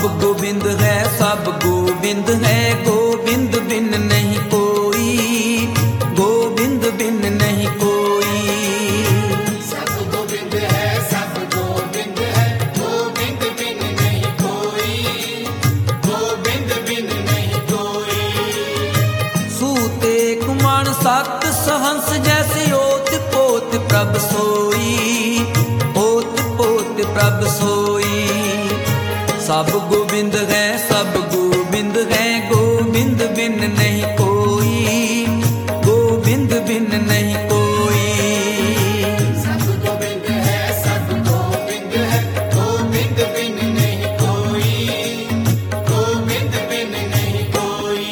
गोविंद है, सब गोविंद है, गोविंद बिन नहीं कोई, गोविंद बिन नहीं कोई। सब गोविंद है, सब गोविंद है, गोविंद बिन नहीं कोई, गोविंद बिन नहीं कोई। सूते कुमण सत सहंस जैसे ओत पोत प्रभ सोई, ओत पोत प्रभ सोई। सब गोविंद है, सब गोविंद है, गोविंद बिन नहीं कोई, गोविंद बिन नहीं कोई। सब गोविंद है, सब गोविंद है, गोविंद बिन नहीं कोई, गोविंद बिन नहीं कोई।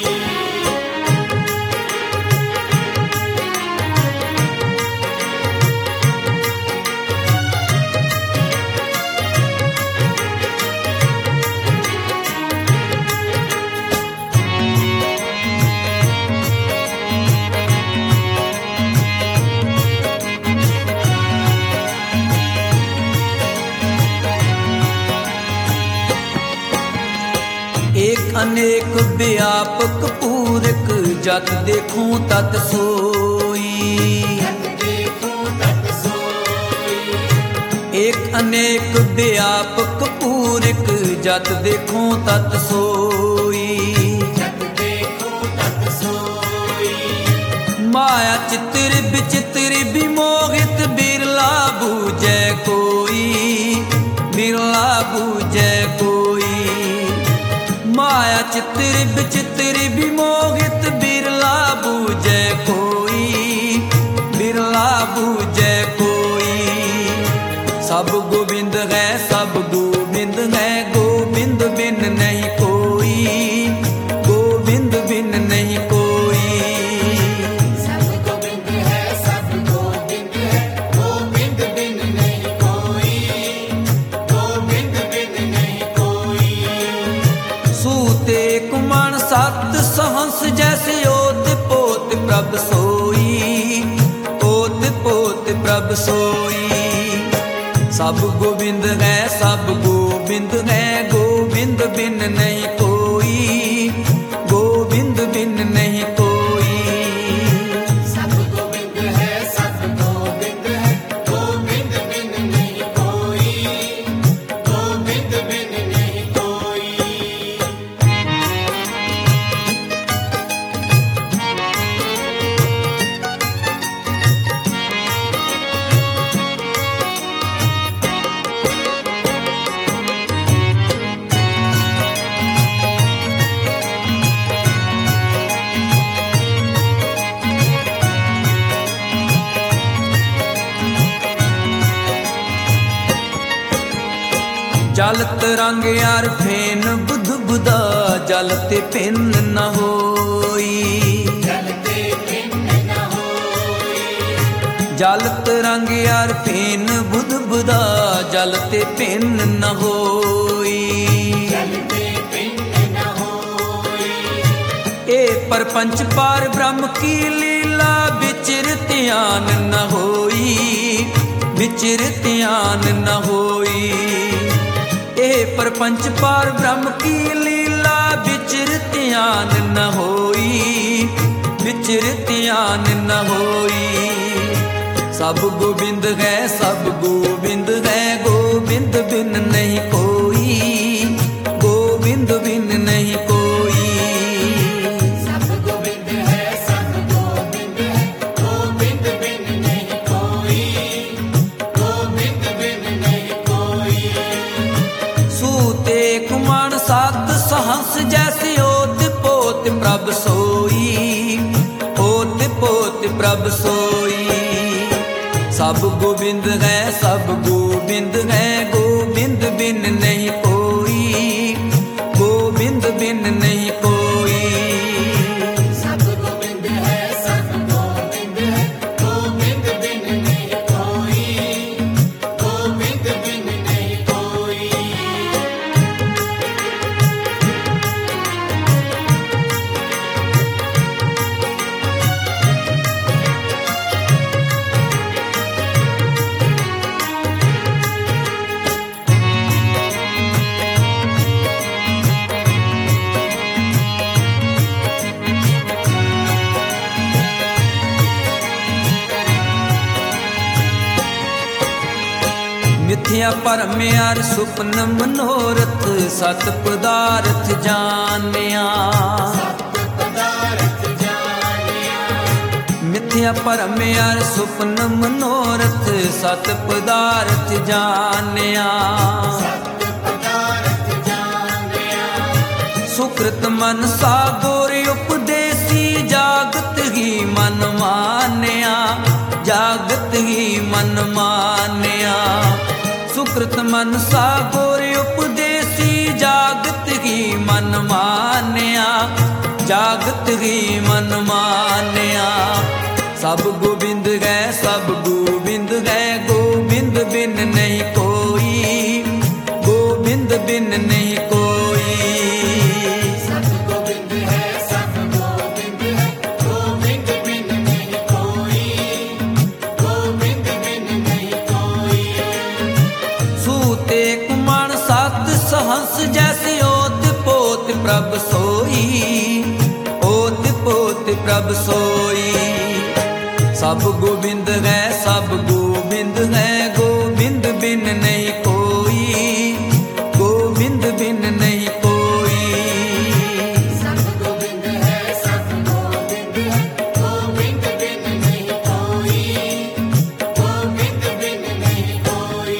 एक अनेक व्यापक पूरक जत देखूं तत सोई। जब देखूं तब सोई, एक अनेक व्यापक पूरक जत देखूं तत सोई। जब देखूं तब सोई। माया चित्र विचित्र विमोहित बिरला बूझे कोई, बिरला बूझे कोई। माया चित्र विचित्र विमोहित बिरला बूझे कोई, बिरला बूझे कोई। सब गोविंद है, सब गोविंद है, गोविंद बिन नहीं कोई, गोविंद बिन नहीं कोई। सब गोविंद है, सब गोविंद है, गोविंद बिन नहीं कोई, गोविंद बिन नहीं कोई। सूते कुमण सत सहंस जैसे ओत पोत प्रभ सोई, ओत पोत प्रभ सोई। सब गोविंद है, सब गोविंद है, गोविंद बिन नहीं कोई, गोविंद बिन नहीं कोई। सब गोविंद है, सब गोविंद है, गोविंद बिन नहीं कोई, गोविंद बिन नहीं कोई। जल तरंग यार फेन बुध बुदा, जल ते पिन न होई। जलते भिन्न न होई, जल तरंग यार फेन बुध बुदा, जल ते पिन न होई। जलते भिन्न न होई। ए परपंच पार ब्रह्म की लीला विचिर ध्यान न होई, विचिर ध्यान न होई। ए परपंच पार ब्रह्म की लीला विचिर ध्यान न होई, विचिर ध्यान न होई। सब गोविंद है, सब गोविंद है, गोविंद बिन नहीं कोई, गोविंद बिन नहीं कोई। सब गोविंद है, सब गोविंद है, गोविंद बिन नहीं कोई, गोविंद बिन नहीं कोई। सूते कुमण सत सहंस जैसे ओत पोत प्रभ सोई, ओत पोत प्रभ सोई। सब गोविंद है, सब गोविंद है, गोविंद बिन नहीं कोई, गोविंद बिन नहीं कोई। सब गोविंद है, सब गोविंद है, गोविंद बिन नहीं कोई, गोविंद बिन नहीं कोई। मिथ्या परम अर सुपन मनोरथ सत पदार्थ जानिया मिथ्या परम अर सुपन मनोरथ सत पदार्थ जानिया सुकृत मन सागोर उपदेसी जागत ही मन मानिया जागत ही मन मानिया सुकृत मन सागोर उपदेसी जागत ही मन मानिया जागत ही मन मानिया सब गोविंद है सब गोविंद है गोविंद बिन नहीं कोई गोविंद बिन नहीं कोई सब गोविंद है सब गोविंद है गोविंद बिन नहीं कोई गोविंद बिन नहीं कोई सूते कुमण सत सहंस जैसे ओत पोत प्रभ सोई ओत पोत प्रभ सोई सब गोविंद है सब गोविंद है गोविंद बिन नहीं कोई गोविंद बिन नहीं कोई सब गोविंद है सब गोविंद है गोविंद बिन नहीं कोई गोविंद बिन नहीं कोई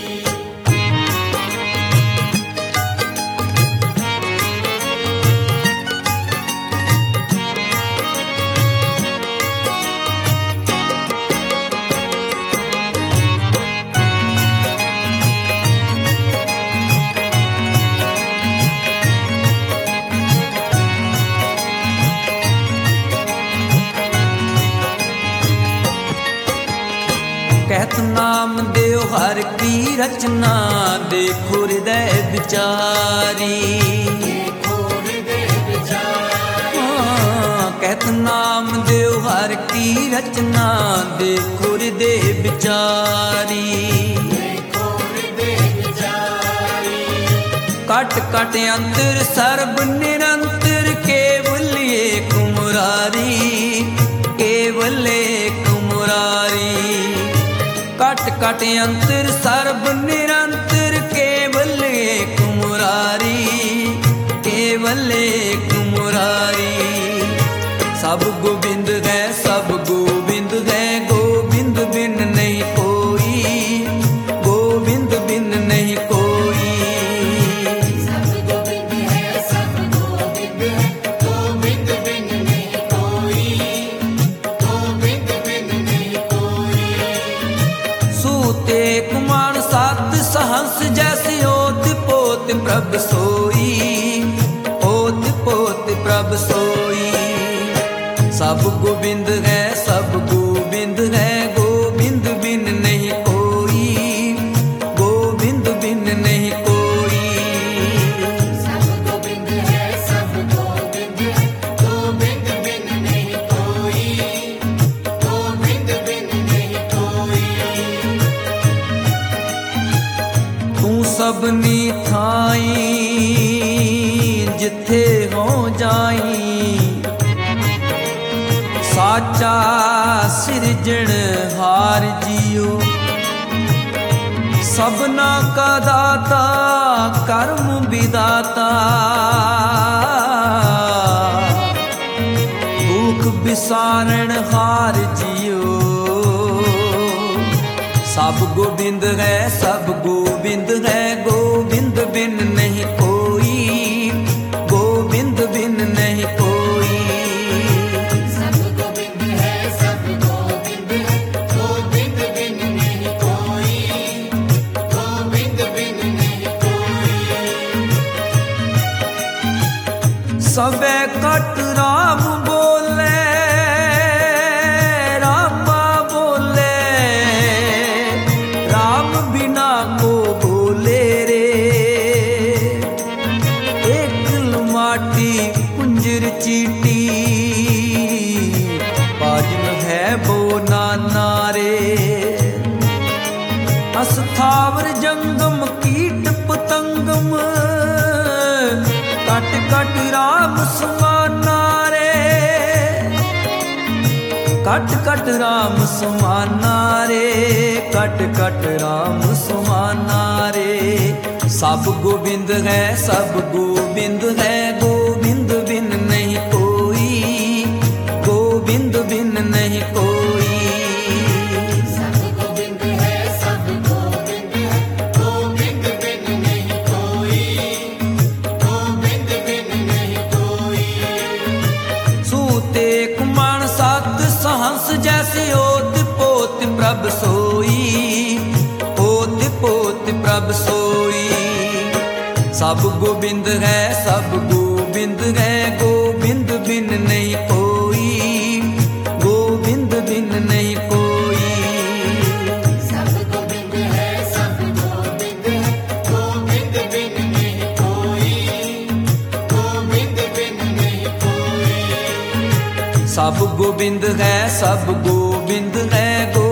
कहत नाम देव हर की रचना देखो हृदय विचारी कहत नाम देव हर की रचना देखो हृदय विचारी कट कट अंतर सर्ब निरंतर केवल एक मुरारी केवल एक मुरारी कट कट अंतर सर्ब निरंतर केवल एक मुरारी केवल एक मुरारी सब गोविंद है सब गोविंद है गोविंद बिन नहीं कोई गोविंद बिन नहीं कोई सब गोविंद है सब गोविंद है गोविंद बिन नहीं कोई गोविंद बिन नहीं कोई सूते कुमार सात सहंस जैसे ओत पोत प्रभ सोई ओत पोत प्रभ सोई सब गोविंद है सब गोविंद है गोविंद बिन नहीं कोई गोविंद बिन नहीं कोई सब गोविंद है सब गोविंद है गोविंद बिन नहीं कोई गोविंद बिन नहीं कोई तू सबनी थाई जिथे हो जाई साचा सिरजण हार जियो सबना का दाता कर्म विदाता भूख बिसारण हार जियो सब गोविंद है सब गोविंद है गोविंद बिन नहीं कोई गोविंद बिन नहीं कोई सब गोविंद है सब गोविंद है गोविंद बिन नहीं कोई गोविंद बिन नहीं कोई सबे कट राम बोले रामा बोले राम बिना को बोले रे एक माटी कुंजर चीटी बाजन है वो नाना रे अस्थावर जंगम कीट पतंगम कट कट राम समाना रे कट कट राम सुमाना रे, कट कट राम सुमाना रे। सब गोविंद है, सब गोविंद है, गोविंद बिन नहीं कोई, गोविंद बिन नहीं कोई। सब गोविंद है, सब गोविंद है, गोविंद बिन नहीं कोई, गोविंद बिन नहीं कोई। सूते कुमण सत सहंस जैसे ओत पोत प्रभ सोई, ओत पोत प्रभ सोई। सब गोविंद है, सब गोविंद है, गोविंद बिन नहीं कोई, गोविंद बिन नहीं कोई। सब गोविंद है, सब गोविंद है, गोविंद बिन नहीं कोई, गोविंद बिन नहीं कोई। सब गोविंद है, सब गोविंद है,